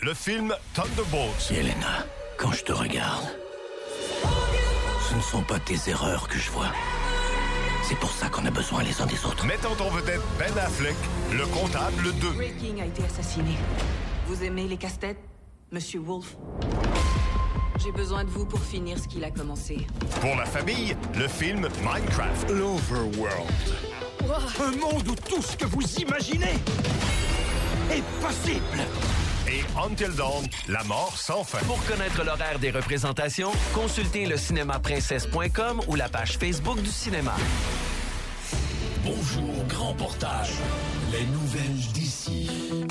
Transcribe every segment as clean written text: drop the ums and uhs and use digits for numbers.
le film Thunderbolts. Yelena, quand je te regarde, ce ne sont pas tes erreurs que je vois. C'est pour ça qu'on a besoin les uns des autres. Mettant en vedette Ben Affleck, le comptable 2. Ray King a été assassiné. Vous aimez les casse-têtes, Monsieur Wolf? J'ai besoin de vous pour finir ce qu'il a commencé. Pour la famille, le film Minecraft. L'Overworld. Un monde où tout ce que vous imaginez est possible. Et Until Dawn, la mort sans fin. Pour connaître l'horaire des représentations, consultez le cinémaprincesse.com ou la page Facebook du cinéma. Bonjour, grand portage. Les nouvelles d'ici.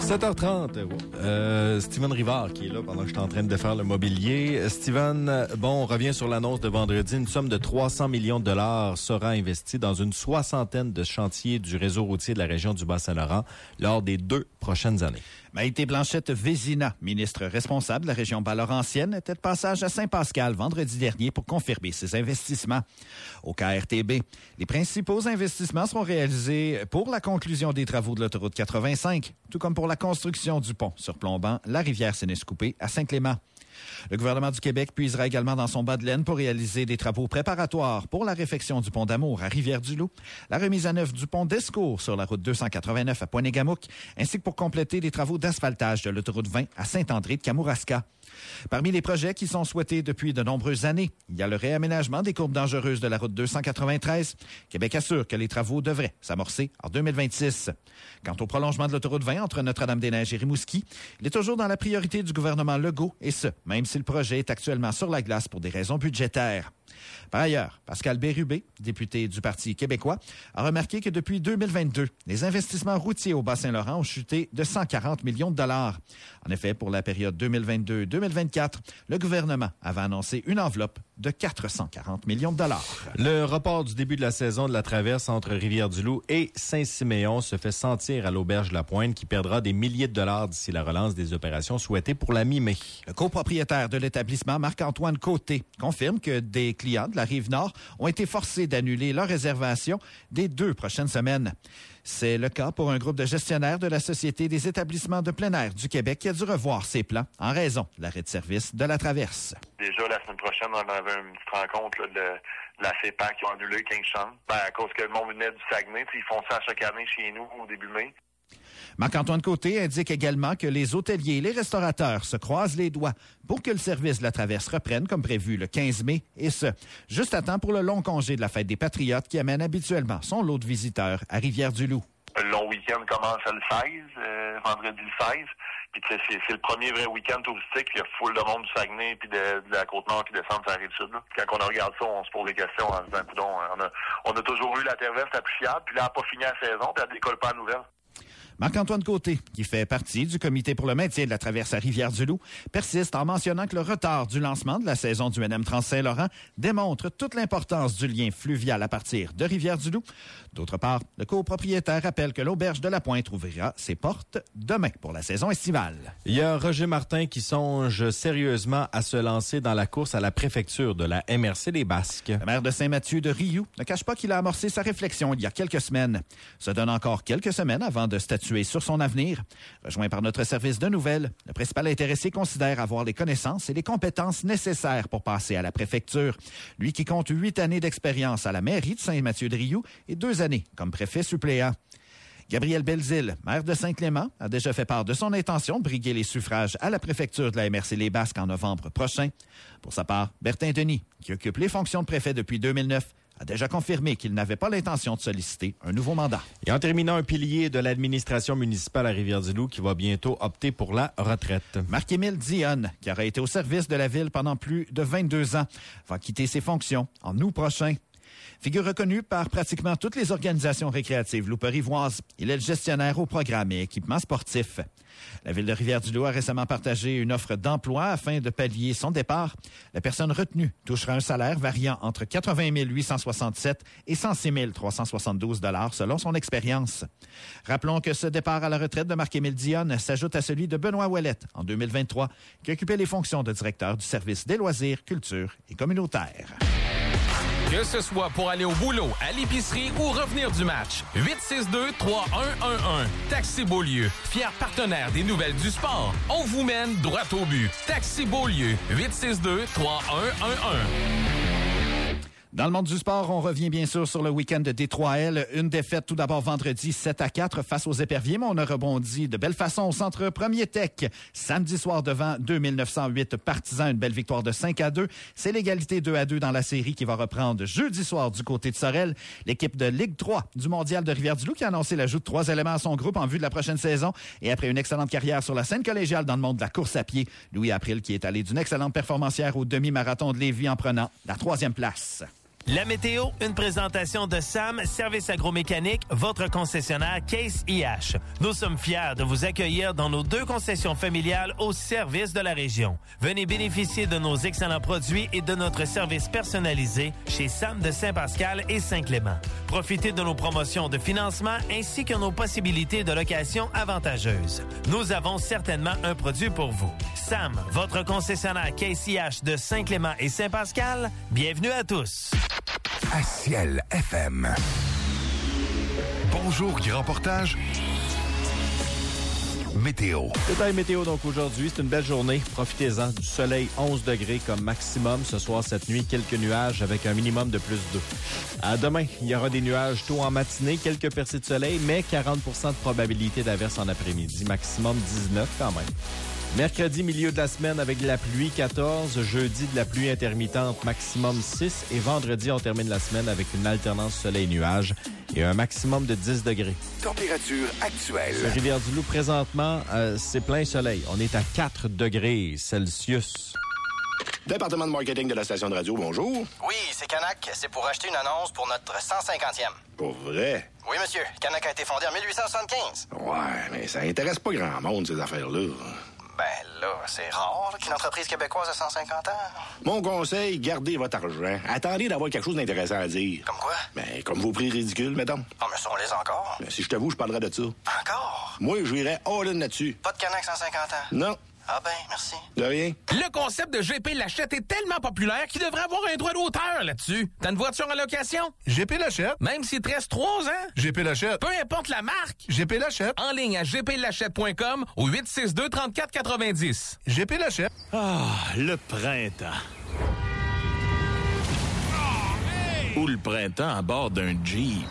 7h30. Steven Rivard qui est là pendant que je suis en train de défaire le mobilier. Steven, on revient sur l'annonce de vendredi. Une somme de 300 millions de dollars sera investie dans une soixantaine de chantiers du réseau routier de la région du Bas-Saint-Laurent lors des 2 prochaines années. Maïté Blanchette-Vézina, ministre responsable de la région Bas-Laurentienne, était de passage à Saint-Pascal vendredi dernier pour confirmer ses investissements. Au KRTB, les principaux investissements seront réalisés pour la conclusion des travaux de l'autoroute 85, tout comme pour la construction du pont surplombant la rivière Sénécoupé à Saint-Clément. Le gouvernement du Québec puisera également dans son bas de laine pour réaliser des travaux préparatoires pour la réfection du pont d'Amour à Rivière-du-Loup, la remise à neuf du pont d'Escourt sur la route 289 à Pointe-Négamouk, ainsi que pour compléter des travaux d'asphaltage de l'autoroute 20 à Saint-André de Kamouraska. Parmi les projets qui sont souhaités depuis de nombreuses années, il y a le réaménagement des courbes dangereuses de la route 293. Québec assure que les travaux devraient s'amorcer en 2026. Quant au prolongement de l'autoroute 20 entre Notre-Dame-des-Neiges et Rimouski, il est toujours dans la priorité du gouvernement Legault, et ce, même si le projet est actuellement sur la glace pour des raisons budgétaires. Par ailleurs, Pascal Bérubé, député du Parti québécois, a remarqué que depuis 2022, les investissements routiers au Bas-Saint-Laurent ont chuté de 140 millions de dollars. En effet, pour la période 2022-2024, le gouvernement avait annoncé une enveloppe de 440 millions de dollars. Le report du début de la saison de la traverse entre Rivière-du-Loup et Saint-Siméon se fait sentir à l'Auberge de la Pointe, qui perdra des milliers de dollars d'ici la relance des opérations souhaitées pour la mi-mai. Le copropriétaire de l'établissement, Marc-Antoine Côté, confirme que des clients de la Rive-Nord ont été forcés d'annuler leur réservation des 2 prochaines semaines. C'est le cas pour un groupe de gestionnaires de la Société des établissements de plein air du Québec qui a dû revoir ses plans en raison de l'arrêt de service de la traverse. Déjà, la semaine prochaine, on avait une petite rencontre là, de la CEPAC qui ont annulé 15 chambres. À cause que le monde venait du Saguenay, ils font ça à chaque année chez nous au début mai. Marc-Antoine Côté indique également que les hôteliers et les restaurateurs se croisent les doigts pour que le service de la traverse reprenne comme prévu le 15 mai, et ce, juste à temps pour le long congé de la fête des Patriotes qui amène habituellement son lot de visiteurs à Rivière-du-Loup. Le long week-end commence le 16, vendredi le 16. Puis c'est le premier vrai week-end touristique. Il y a foule de monde du Saguenay puis de la Côte-Nord qui descendent sur la Rive-Sud. Là. Quand on regarde ça, on se pose des questions en se disant, coudonc, on a toujours eu la traverse la plus fiable, puis là, elle n'a pas fini la saison, puis elle décolle pas à nouvelle. Marc-Antoine Côté, qui fait partie du comité pour le maintien de la traverse à Rivière-du-Loup, persiste en mentionnant que le retard du lancement de la saison du NM Trans-Saint-Laurent démontre toute l'importance du lien fluvial à partir de Rivière-du-Loup. D'autre part, le copropriétaire rappelle que l'Auberge de la Pointe ouvrira ses portes demain pour la saison estivale. Il y a Roger Martin qui songe sérieusement à se lancer dans la course à la préfecture de la MRC des Basques. Le maire de Saint-Mathieu de Riou ne cache pas qu'il a amorcé sa réflexion il y a quelques semaines. Ça donne encore quelques semaines avant de statuer sur son avenir. Rejoint par notre service de nouvelles, le principal intéressé considère avoir les connaissances et les compétences nécessaires pour passer à la préfecture. Lui qui compte 8 années d'expérience à la mairie de Saint-Mathieu-de-Riou et 2 années comme préfet suppléant. Gabriel Belzile, maire de Saint-Clément, a déjà fait part de son intention de briguer les suffrages à la préfecture de la MRC Les Basques en novembre prochain. Pour sa part, Bertin Denis, qui occupe les fonctions de préfet depuis 2009, a déjà confirmé qu'il n'avait pas l'intention de solliciter un nouveau mandat. Et en terminant, un pilier de l'administration municipale à Rivière-du-Loup qui va bientôt opter pour la retraite. Marc-Émile Dionne, qui aura été au service de la ville pendant plus de 22 ans, va quitter ses fonctions en août prochain. Figure reconnue par pratiquement toutes les organisations récréatives louperivoises, il est le gestionnaire au programme et équipements sportifs. La ville de Rivière-du-Loup a récemment partagé une offre d'emploi afin de pallier son départ. La personne retenue touchera un salaire variant entre 80 867 et 106 372 $ selon son expérience. Rappelons que ce départ à la retraite de Marc-Émile Dionne s'ajoute à celui de Benoît Ouellette en 2023, qui occupait les fonctions de directeur du service des loisirs, culture et communautaire. Que ce soit pour aller au boulot, à l'épicerie ou revenir du match. 862-3111. Taxi Beaulieu. Fier partenaire des nouvelles du sport. On vous mène droit au but. Taxi Beaulieu. 862-3111. Dans le monde du sport, on revient bien sûr sur le week-end de D3L. Une défaite tout d'abord vendredi 7-4 face aux Éperviers, mais on a rebondi de belle façon au centre Premier Tech. Samedi soir devant 2908 partisans, une belle victoire de 5-2. C'est l'égalité 2-2 dans la série qui va reprendre jeudi soir du côté de Sorel. L'équipe de Ligue 3 du Mondial de Rivière-du-Loup qui a annoncé l'ajout de 3 éléments à son groupe en vue de la prochaine saison. Et après une excellente carrière sur la scène collégiale dans le monde de la course à pied, Louis April qui est allé d'une excellente performance hier au demi-marathon de Lévis en prenant la 3e place. La météo, une présentation de Sam, Service agromécanique, votre concessionnaire Case IH. Nous sommes fiers de vous accueillir dans nos 2 concessions familiales au service de la région. Venez bénéficier de nos excellents produits et de notre service personnalisé chez Sam de Saint-Pascal et Saint-Clément. Profitez de nos promotions de financement ainsi que nos possibilités de location avantageuses. Nous avons certainement un produit pour vous. Sam, votre concessionnaire Case IH de Saint-Clément et Saint-Pascal, bienvenue à tous. À Ciel FM. Bonjour, grand portage. Météo. Détail météo donc aujourd'hui, c'est une belle journée. Profitez-en du soleil, 11 degrés comme maximum. Ce soir, cette nuit, quelques nuages avec un minimum de plus 2. À demain, il y aura des nuages tôt en matinée, quelques percées de soleil, mais 40 de probabilité d'averse en après-midi. Maximum 19 quand même. Mercredi, milieu de la semaine avec de la pluie, 14. Jeudi, de la pluie intermittente, maximum 6. Et vendredi, on termine la semaine avec une alternance soleil-nuage et un maximum de 10 degrés. Température actuelle. Sur Rivière-du-Loup, présentement, c'est plein soleil. On est à 4 degrés Celsius. Département de marketing de la station de radio, bonjour. Oui, c'est Canac. C'est pour acheter une annonce pour notre 150e. Pour vrai? Oui, monsieur. Canac a été fondé en 1875. Ouais, mais ça intéresse pas grand monde, ces affaires-là. Ben là, c'est rare qu'une entreprise québécoise a 150 ans. Mon conseil, gardez votre argent. Attendez d'avoir quelque chose d'intéressant à dire. Comme quoi? Ben, comme vos prix ridicules, mettons. Ah, mais ça, on les a encore. Ben, si je t'avoue, je parlerai de ça. Encore? Moi, j'irais all-in là-dessus. Pas de Canac 150 ans? Non. Ah ben, merci. De rien. Le concept de GP Lachette est tellement populaire qu'il devrait avoir un droit d'auteur là-dessus. T'as une voiture en location? GP Lachette. Même s'il te reste 3 ans? GP Lachette. Peu importe la marque. GP Lachette. En ligne à gplachette.com ou 862-3490. GP Lachette. Ah, le printemps. Ou le printemps à bord d'un Jeep.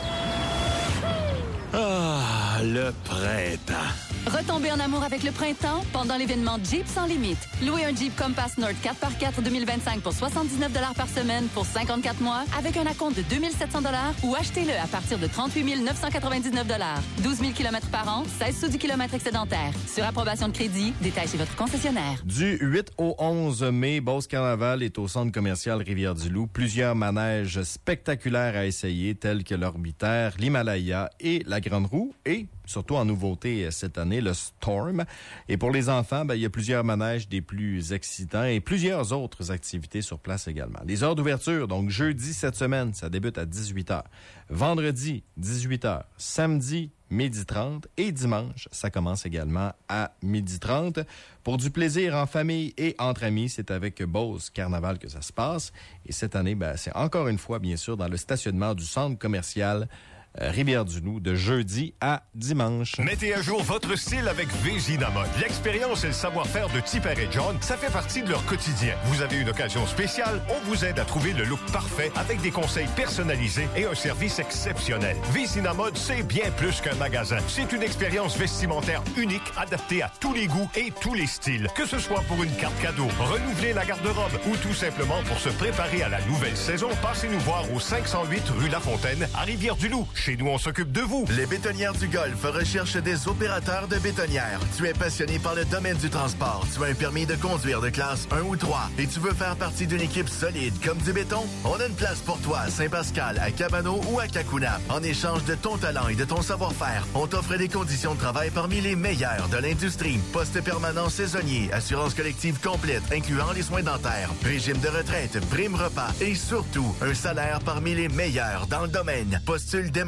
Ah, le printemps. Retombez en amour avec le printemps pendant l'événement Jeep sans limite. Louez un Jeep Compass Nord 4x4 2025 pour 79 $ par semaine pour 54 mois avec un acompte de 2 700 $ ou achetez-le à partir de 38 999 $. 12 000 km par an, 16 sous du kilomètre excédentaire. Sur approbation de crédit, détail chez votre concessionnaire. Du 8 au 11 mai, Beauce Carnaval est au centre commercial Rivière-du-Loup. Plusieurs manèges spectaculaires à essayer, tels que l'Orbitaire, l'Himalaya et la Grande Roue. Et surtout en nouveauté cette année, le Storm. Et pour les enfants, il y a plusieurs manèges des plus excitants et plusieurs autres activités sur place également. Les heures d'ouverture, donc jeudi cette semaine, ça débute à 18h. Vendredi, 18h. Samedi, 12h30. Et dimanche, ça commence également à 12h30. Pour du plaisir en famille et entre amis, c'est avec Beauce Carnaval que ça se passe. Et cette année, c'est encore une fois, bien sûr, dans le stationnement du centre commercial Rivière-du-Loup de jeudi à dimanche. Mettez à jour votre style avec Vézina Mode. L'expérience et le savoir-faire de Tipper et John, ça fait partie de leur quotidien. Vous avez une occasion spéciale, on vous aide à trouver le look parfait avec des conseils personnalisés et un service exceptionnel. Vézina Mode, c'est bien plus qu'un magasin. C'est une expérience vestimentaire unique, adaptée à tous les goûts et tous les styles. Que ce soit pour une carte cadeau, renouveler la garde-robe ou tout simplement pour se préparer à la nouvelle saison, passez-nous voir au 508 rue La Fontaine à Rivière-du-Loup. Chez nous, on s'occupe de vous. Les Bétonnières du Golfe recherchent des opérateurs de bétonnières. Tu es passionné par le domaine du transport. Tu as un permis de conduire de classe 1 ou 3 et tu veux faire partie d'une équipe solide comme du béton? On a une place pour toi à Saint-Pascal, à Cabano ou à Cacouna. En échange de ton talent et de ton savoir-faire, on t'offre des conditions de travail parmi les meilleures de l'industrie. Poste permanent saisonnier, assurance collective complète, incluant les soins dentaires, régime de retraite, prime repas et surtout, un salaire parmi les meilleurs dans le domaine. Postule dès maintenant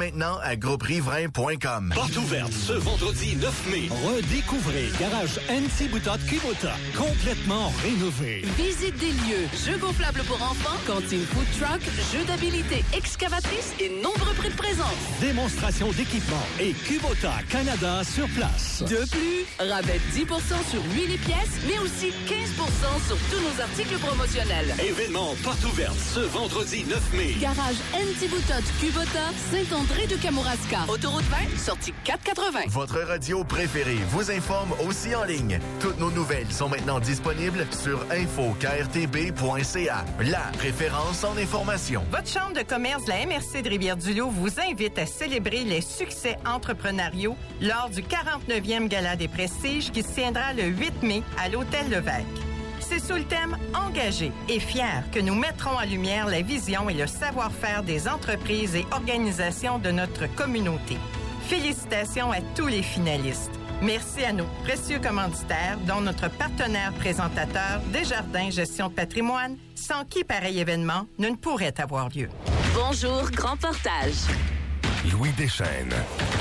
maintenant à grouperiverain.com. Porte ouverte ce vendredi 9 mai. Redécouvrez Garage Anti-Bouta de Kubota, complètement rénové. Visite des lieux, jeux gonflables pour enfants, cantine food truck, jeux d'habilité excavatrice et nombreux prix de présence. Démonstration d'équipement et Kubota Canada sur place. De plus, rabais 10% sur l'huile et pièces, mais aussi 15% sur tous nos articles promotionnels. Événement porte ouverte ce vendredi 9 mai. Garage Anti-Bouta de Kubota, Saint-André de Kamouraska. Autoroute 20, sortie 480. Votre radio préférée vous informe aussi en ligne. Toutes nos nouvelles sont maintenant disponibles sur info-krtb.ca. La référence en information. Votre chambre de commerce de la MRC de Rivière-du-Loup vous invite à célébrer les succès entrepreneuriaux lors du 49e Gala des Prestiges qui se tiendra le 8 mai à l'Hôtel Levesque. C'est sous le thème « Engagé et fier » que nous mettrons en lumière la vision et le savoir-faire des entreprises et organisations de notre communauté. Félicitations à tous les finalistes. Merci à nos précieux commanditaires, dont notre partenaire présentateur Desjardins Gestion de patrimoine, sans qui pareil événement ne pourrait avoir lieu. Bonjour, Grand Portage. Louis Deschênes.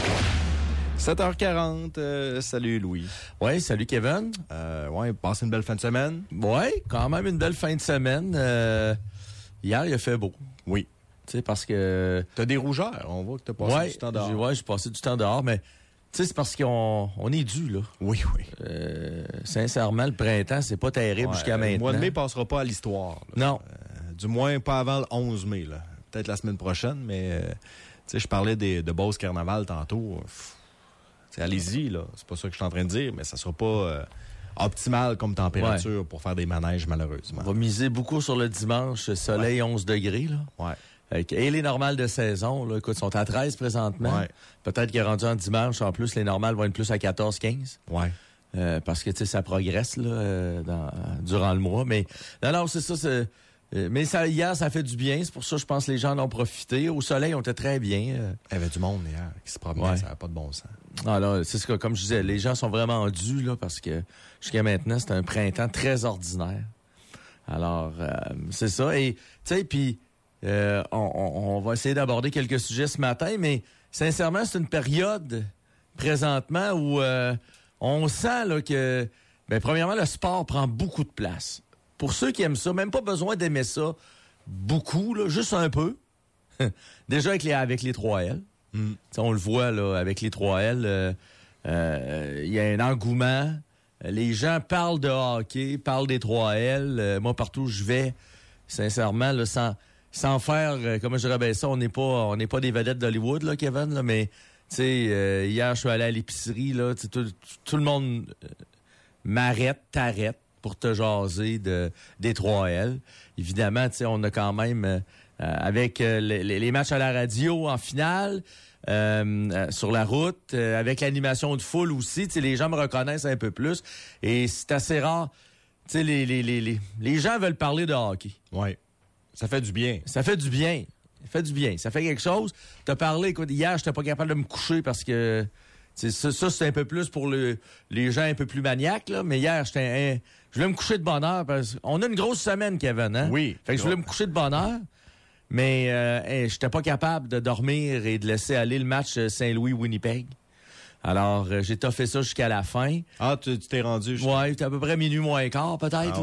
7h40, salut Louis. Oui, salut Kevin. Ouais, passez une belle fin de semaine. Oui, quand même une belle fin de semaine. Hier, il a fait beau. Oui. Tu sais, parce que... T'as des rougeurs, on voit que t'as passé du temps dehors. Oui, j'ai passé du temps dehors, mais tu sais, c'est parce qu'on est dû, là. Oui. Sincèrement, le printemps, c'est pas terrible jusqu'à maintenant. Le mois de mai passera pas à l'histoire. Là. Non. Du moins, pas avant le 11 mai, là. Peut-être la semaine prochaine, mais... tu sais, je parlais de Beauce Carnaval tantôt. Allez-y, là. C'est pas ça que je suis en train de dire, mais ça sera pas optimal comme température pour faire des manèges, malheureusement. On va miser beaucoup sur le dimanche, soleil 11 degrés, là. Ouais. Et les normales de saison, là, écoute, sont à 13 présentement. Ouais. Peut-être qu'il est rendu en dimanche, en plus, les normales vont être plus à 14-15. Ouais. Parce que, tu sais, ça progresse, là, durant le mois. Mais, non, c'est ça, mais hier, ça fait du bien. C'est pour ça, je pense que les gens en ont profité. Au soleil, on était très bien. Il y avait du monde hier qui se promenait, ça n'avait pas de bon sens. Alors, c'est ce que, comme je disais, les gens sont vraiment dus, là, parce que jusqu'à maintenant, c'est un printemps très ordinaire. Alors, c'est ça. Et, tu sais, puis, on va essayer d'aborder quelques sujets ce matin, mais sincèrement, c'est une période, présentement, où on sent là, que, premièrement, le sport prend beaucoup de place. Pour ceux qui aiment ça, même pas besoin d'aimer ça beaucoup, là, juste un peu. Déjà avec les 3L. On le voit là, avec les 3L, il y a un engouement. Les gens parlent de hockey, parlent des 3L. Moi, partout où je vais, sincèrement, là, sans faire, comment je dirais ça, on n'est pas des vedettes d'Hollywood, là, Kevin, là, mais hier, je suis allé à l'épicerie, là, tout le monde t'arrête pour te jaser des 3L. Évidemment, on a quand même, avec les matchs à la radio en finale, sur la route, avec l'animation de foule aussi, les gens me reconnaissent un peu plus. Et c'est assez rare. Les gens veulent parler de hockey. Oui. Ça fait du bien. Ça fait du bien. Ça fait quelque chose. T'as parlé, écoute, hier, j'étais pas capable de me coucher parce que... Ça, c'est un peu plus pour les gens un peu plus maniaques, là. Mais hier, je voulais me coucher de bonne heure parce qu'on a une grosse semaine, Kevin, hein? Oui. Fait que je voulais me coucher de bonne heure, mais j'étais pas capable de dormir et de laisser aller le match Saint-Louis-Winnipeg. Alors, j'ai toffé ça jusqu'à la fin. Ah, tu t'es rendu jusqu'à... Ouais, c'était à peu près minuit moins quart, peut-être,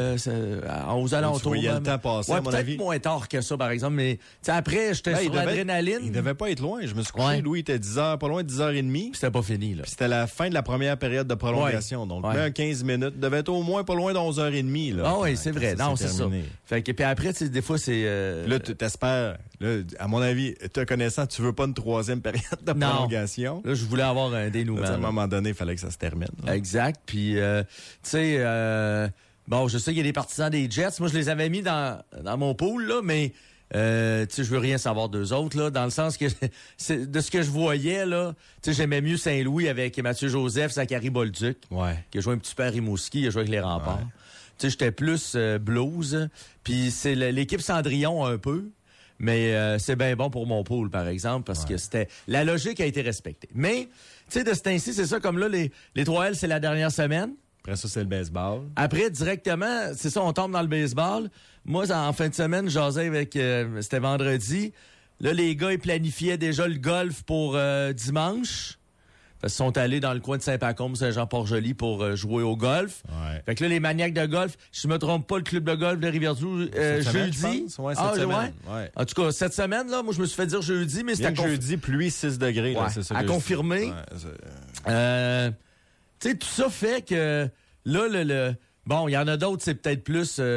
aux alentours. Il y a le temps passé, à mon avis. Peut-être moins tard que ça, par exemple, mais après, j'étais sur l'adrénaline. Il devait pas être loin. Je me suis couché, Louis, il était 10h, pas loin de 10h30. Puis c'était pas fini, là. Puis c'était la fin de la première période de prolongation. Donc, même 15 minutes. Il devait être au moins pas loin de 11h30, là. Ah oui, c'est vrai. Non, c'est ça. Fait que, puis après, des fois, c'est... Là, t'espères... Là, à mon avis, te connaissant, tu veux pas une troisième période de prolongation. Non. Là, je voulais avoir un dénouement. À un moment donné, il fallait que ça se termine. Là. Exact. Puis, tu sais, bon, je sais qu'il y a des partisans des Jets. Moi, je les avais mis dans mon pool, là, mais, tu sais, je veux rien savoir d'eux autres, là, dans le sens que, de ce que je voyais, là, tu sais, j'aimais mieux Saint-Louis avec Mathieu Joseph, Zachary Bolduc, qui a joué un petit peu à Rimouski, il a joué avec les Remparts. Ouais. Tu sais, j'étais plus Blues. Puis c'est l'équipe Cendrillon un peu. Mais c'est bien bon pour mon pool, par exemple, parce que la logique a été respectée. Mais, tu sais, de ce temps-ci, c'est ça, comme là, les 3L, c'est la dernière semaine. Après ça, c'est le baseball. Après, directement, c'est ça, on tombe dans le baseball. Moi, en fin de semaine, j'asais avec, c'était vendredi, Là, les gars, ils planifiaient déjà le golf pour dimanche. Parce qu'ils sont allés dans le coin de Saint-Pacôme, Saint-Jean-Port-Joli pour jouer au golf. Ouais. Fait que là, les maniaques de golf, si je me trompe pas, le club de golf de Rivière-du-Loup, jeudi. Ouais, cette semaine. Ouais. En tout cas, cette semaine, là, moi, je me suis fait dire jeudi, mais c'était jeudi, pluie 6 degrés. Ouais, là, c'est ça à confirmer. Ouais, tu sais, tout ça fait que là, bon, il y en a d'autres, c'est peut-être plus